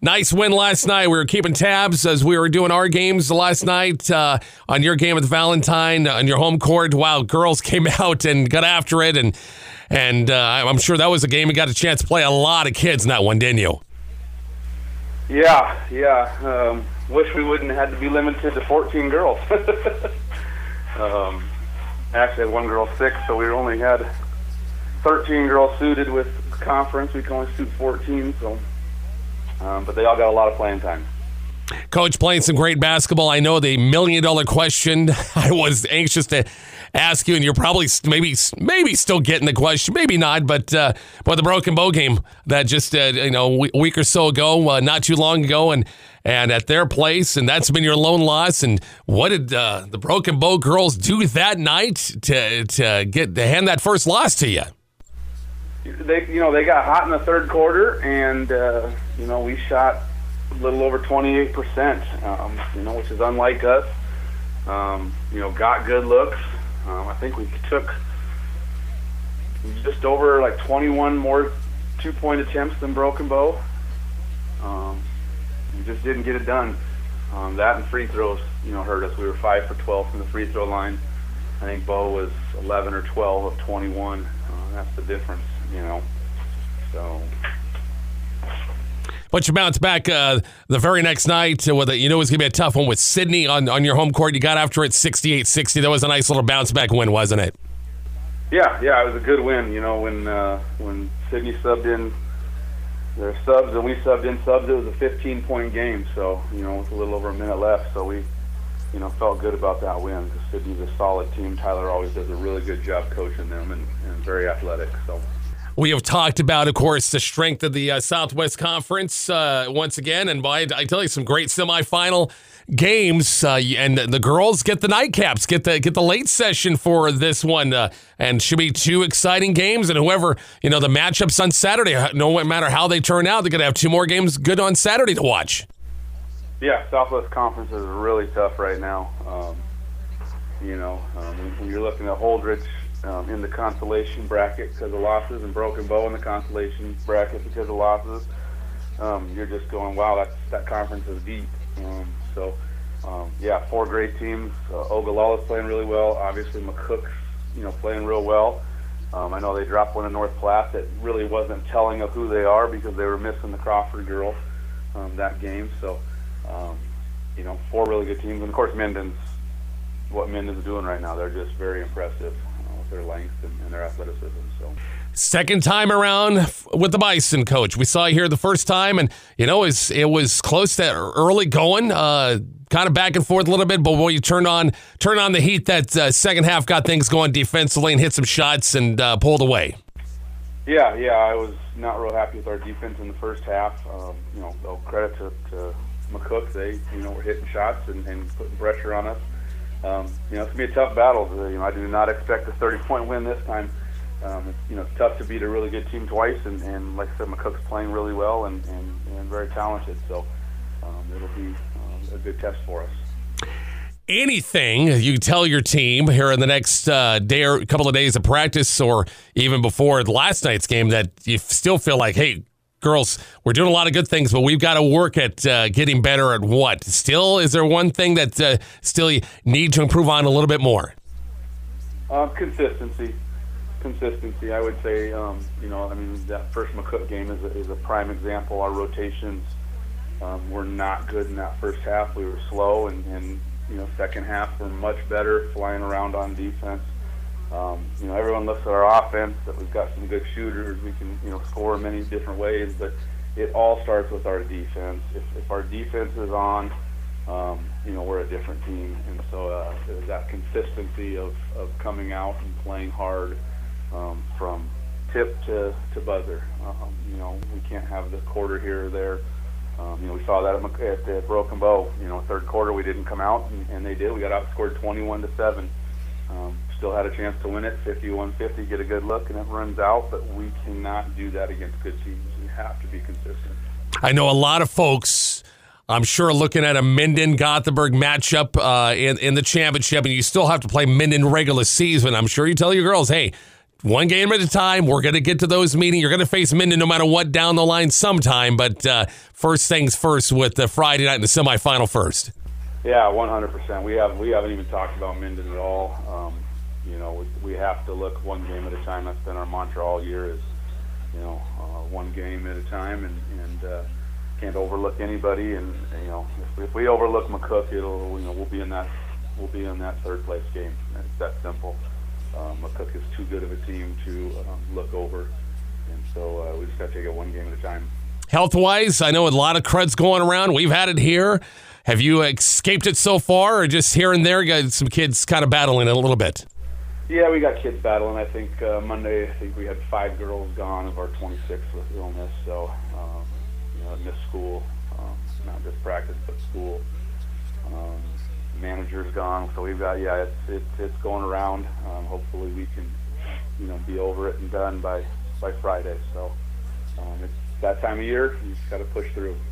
Nice win last night. We were keeping tabs as we were doing our games last night on your game with Valentine on your home court. Wow, girls came out and got after it, and I'm sure that was a game you got a chance to play a lot of kids in that one, didn't you? Yeah. Wish we wouldn't have had to be limited to 14 girls. Actually, had one girl sick, so we only had 13 girls suited with conference. We can only suit 14, so. But they all got a lot of playing time. Coach, playing some great basketball. I know the $1,000,000 question I was anxious to ask you, and you're probably maybe still getting the question, maybe not, but the Broken Bow game that just a week or so ago, not too long ago, and at their place, and that's been your lone loss. And what did the Broken Bow girls do that night to hand that first loss to you? They got hot in the third quarter, and we shot a little over 28%, which is unlike us. Got good looks. I think we took just over like 21 more 2-point attempts than Broken Bow. We just didn't get it done. That and free throws, hurt us. We were 5 for 12 from the free throw line. I think Bow was 11 or 12 of 21. That's the difference, So. But you bounced back the very next night with it. It was going to be a tough one with Sydney on your home court. You got after it 68-60. That was a nice little bounce back win, wasn't it? Yeah, it was a good win. When Sydney subbed in their subs and we subbed in subs, it was a 15-point game. So, with a little over a minute left. So we, felt good about that win because Sydney's a solid team. Tyler always does a really good job coaching them and very athletic. So. We have talked about, of course, the strength of the Southwest Conference once again, and I tell you, some great semifinal games, and the girls get the nightcaps, get the late session for this one, and should be two exciting games. And whoever the matchups on Saturday, no matter how they turn out, they're going to have two more games good on Saturday to watch. Yeah, Southwest Conference is really tough right now. When you're looking at Holdridge. In the consolation bracket because of losses, and Broken Bow in the consolation bracket because of losses. You're just going, wow, that conference is deep. Four great teams. Ogallala's playing really well. Obviously, McCook's playing real well. I know they dropped one in North Platte that really wasn't telling of who they are because they were missing the Crawford girls that game. So, four really good teams. And, of course, what Minden's doing right now, they're just very impressive. Their length and their athleticism. So, second time around with the Bison, Coach. We saw you here the first time, and it was close to early going, kind of back and forth a little bit. But when you turn on the heat, that second half got things going defensively and hit some shots and pulled away. Yeah, I was not real happy with our defense in the first half. Credit to McCook. They were hitting shots and putting pressure on us. It's going to be a tough battle. I do not expect a 30-point win this time. It's tough to beat a really good team twice, and like I said, McCook's playing really well and very talented. So it'll be a good test for us. Anything you tell your team here in the next day or a couple of days of practice, or even before last night's game, that you still feel like, hey, girls, we're doing a lot of good things, but we've got to work at getting better at what? Still, is there one thing that still you need to improve on a little bit more? Consistency. I would say, that first McCook game is a prime example. Our rotations were not good in that first half. We were slow, and second half we're much better flying around on defense. Everyone looks at our offense, that we've got some good shooters. We can, score in many different ways, but it all starts with our defense. If our defense is on, we're a different team. And so there's that consistency of coming out and playing hard from tip to buzzer. We can't have the quarter here or there. We saw that at Broken Bow. Third quarter we didn't come out, and they did. We got outscored 21-7. Still had a chance to win it, 51-50, get a good look, and it runs out. But we cannot do that against good teams. We have to be consistent. I know a lot of folks, I'm sure, looking at a Minden-Gothenburg matchup in the championship, and you still have to play Minden regular season. I'm sure you tell your girls, hey, one game at a time. We're going to get to those meetings. You're going to face Minden no matter what down the line sometime, but first things first with the Friday night and the semifinal first. Yeah, 100%. We haven't even talked about Minden at all. We have to look one game at a time. That's been our mantra all year is, one game at a time, and can't overlook anybody. And if we overlook McCook, we'll be in that third place game. It's that simple. McCook is too good of a team to look over, and so we just got to take it one game at a time. Health-wise, I know a lot of crud's going around. We've had it here. Have you escaped it so far, or just here and there, got some kids kind of battling it a little bit? Yeah, we got kids battling. I think Monday, we had 5 girls gone of our 26 with illness, so missed school, not just practice but school. Manager's gone, so we've got it's going around. Hopefully we can be over it and done by Friday. So it's that time of year. You just got to push through.